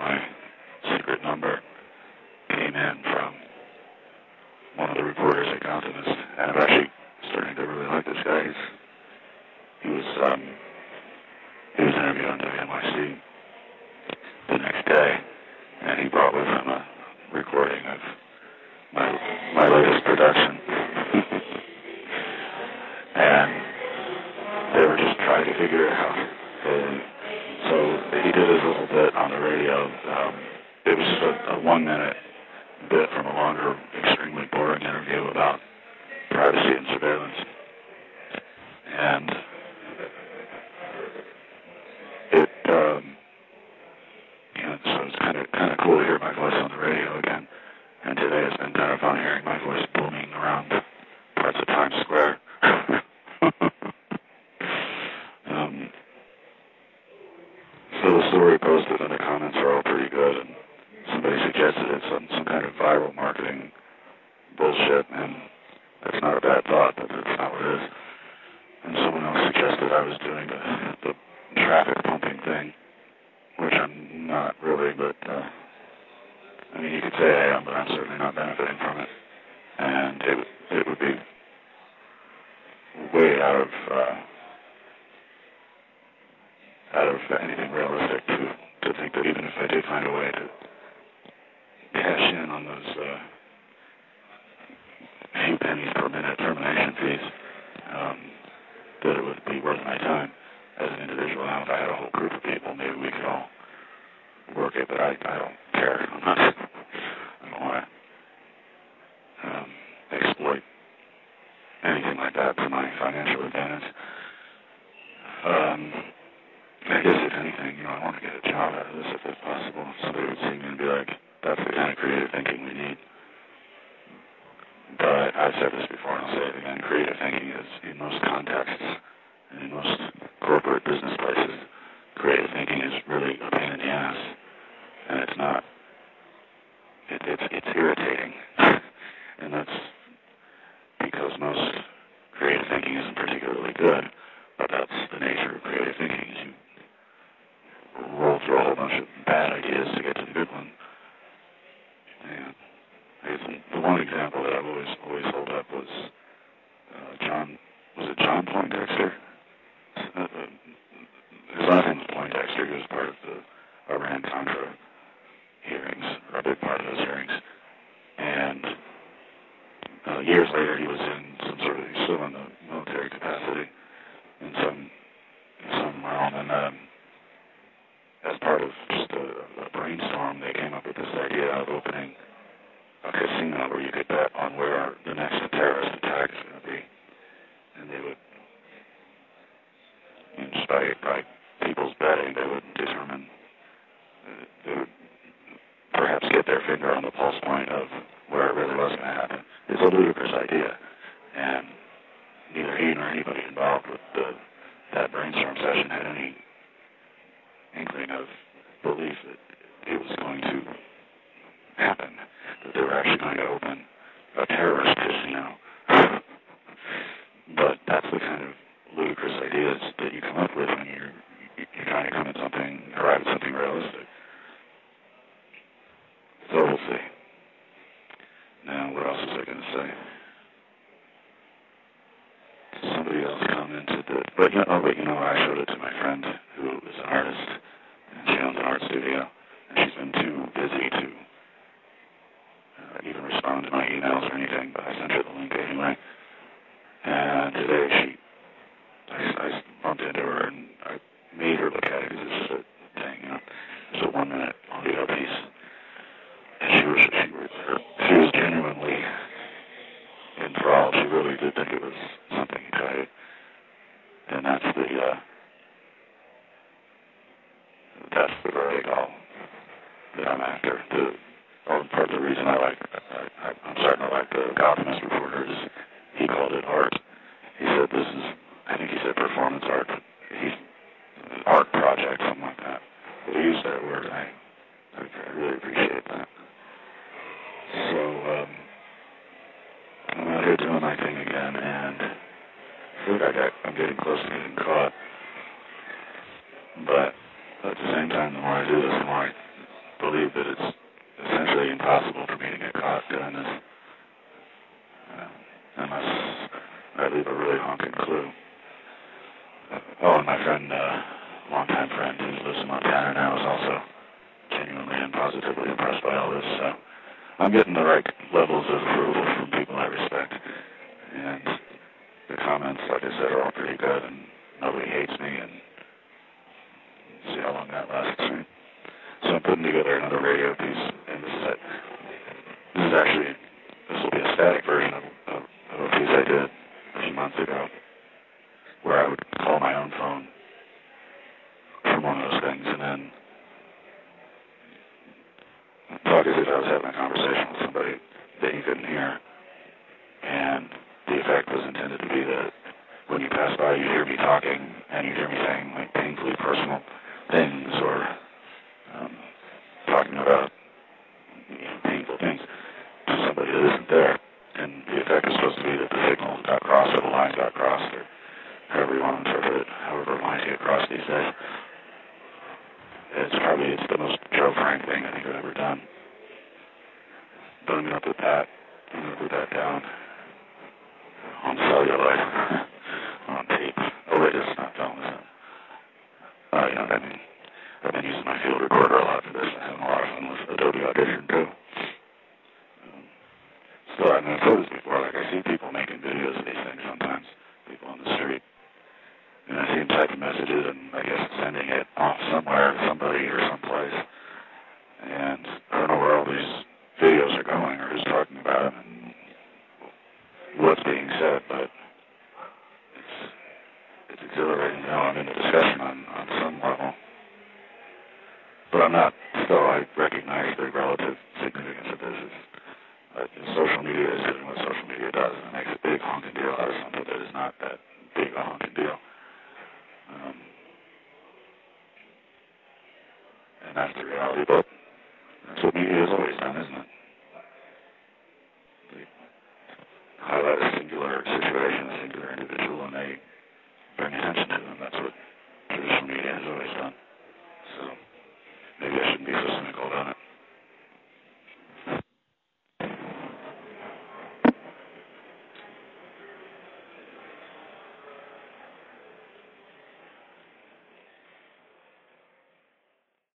my secret number came in from one of the reporters at Countenance, and I'm actually starting to really like this guy. He was interviewed on WNYC the next day, and he brought with him a recording of my latest production. And they were just trying to figure it out. So he did his little bit on the radio. It was just a 1 minute bit from a longer, extremely boring interview about privacy and surveillance. And so it's kind of cool to hear my voice on the radio again. And today it's been kind of fun hearing my voice booming around parts of Times Square. So the story posted and the comments are all pretty good, and somebody suggested it's some kind of viral marketing bullshit, and that's not a bad thought, but that's not what it is. And someone else suggested I was doing the traffic pumping thing, which I'm not really, but I mean, you could say I am, but I'm certainly not benefiting from it. And it would be way out of anything realistic to think that even if I did find a way to cash in on those few pennies per minute termination fees, that it would be worth my time as an individual. Now, if I had a whole group of people, maybe we could all work it, but I don't care. I don't want to exploit anything like that for my financial advantage. I guess if anything, I want to get a job out of this if it's possible. Somebody would see me and be like, that's the kind of creative thinking we need. But I've said this before and I'll say it again, creative thinking is, in most contexts, and in most corporate business places, creative thinking is really a pain in the ass. And it's not, it's irritating. And that's because most creative thinking isn't particularly good, but that's the nature of creative thinking, is you roll through a whole bunch of bad ideas to get to the good one. And the one example that I've always held up was John Poindexter? His last name was Poindexter. He was part of the Iran-Contra hearings, or a big part of those hearings. And years later, he was he's still in the military capacity in some realm, and as part of just a brainstorm, they came up with this idea of opening a casino where you could bet on where the next terrorist attack is going to be. And they would, just by people's betting, they would determine, they would perhaps get their finger on the pulse point of where it really was going to happen. It's a ludicrous idea, and neither he nor anybody involved with that brainstorm session had any inkling of belief that it was going to happen, that they were actually going to open a terrorist casino. But that's the kind of ludicrous ideas that you come up with when you're trying to arrive at something realistic. So we'll see. Now, what else was I going to say? Somebody else commented that, but I showed it to my friend who is an artist, and she owns an art studio, and she's been too busy to even respond to my emails or anything, but I sent her the link anyway. And today I bumped into her and I made her look at it because it's just a thing, it's a 1 minute audio piece. And she was genuinely enthralled. She really did think it was something exciting. And that's the verdict that I'm after. Part of the reason I'm starting to like the Gothamist reporter is he called it art. He said I think he said performance art, but art project, something like that. But he used that word, and I really appreciate that. So, I'm out here doing my thing again, and I feel like I'm getting close to getting caught. But at the same time, the more I do this, the more I believe that it's essentially impossible for me to get caught doing this, unless I leave a really honking clue. And my friend, longtime friend who lives in Montana now, is also genuinely and positively impressed by all this. So I'm getting the right levels of approval from people I respect, and the comments, like I said, are all pretty good, and nobody hates me, and see how long that lasts. So I'm putting together another radio piece, and this will be a static version of a piece I did a few months ago, where I would call my own phone from one of those things, and then talk as if I was having a conversation with somebody that you couldn't hear, and the effect was intended to be that when you pass by, you hear me talking, and you hear me saying like painfully personal things, or talking about painful things to somebody that isn't there. And the effect is supposed to be that the signal got crossed, or the lines got crossed, or however you want to interpret it, however lines get crossed these days. It's the most Joe Frank thing I think I've ever done. But I'm going to put that down on celluloid, on tape. Oh wait, it's not film, is it? I've been using my field recorder a lot for this. I'm having a lot of fun with Adobe Audition too. I've said this before, like I see people making videos of these things sometimes, people on the street, and I see them typing messages and I guess sending it off somewhere to somebody or someplace, and I don't know where all these videos are going or who's talking about them and what's being said, but it's exhilarating to know I'm in a discussion on some level. But I'm not, still I recognize the relative significance of this. Social media is doing what social media does, and it makes a big honking deal out of something that is not that big a honking deal. And that's the reality, but that's what media has always done, isn't it?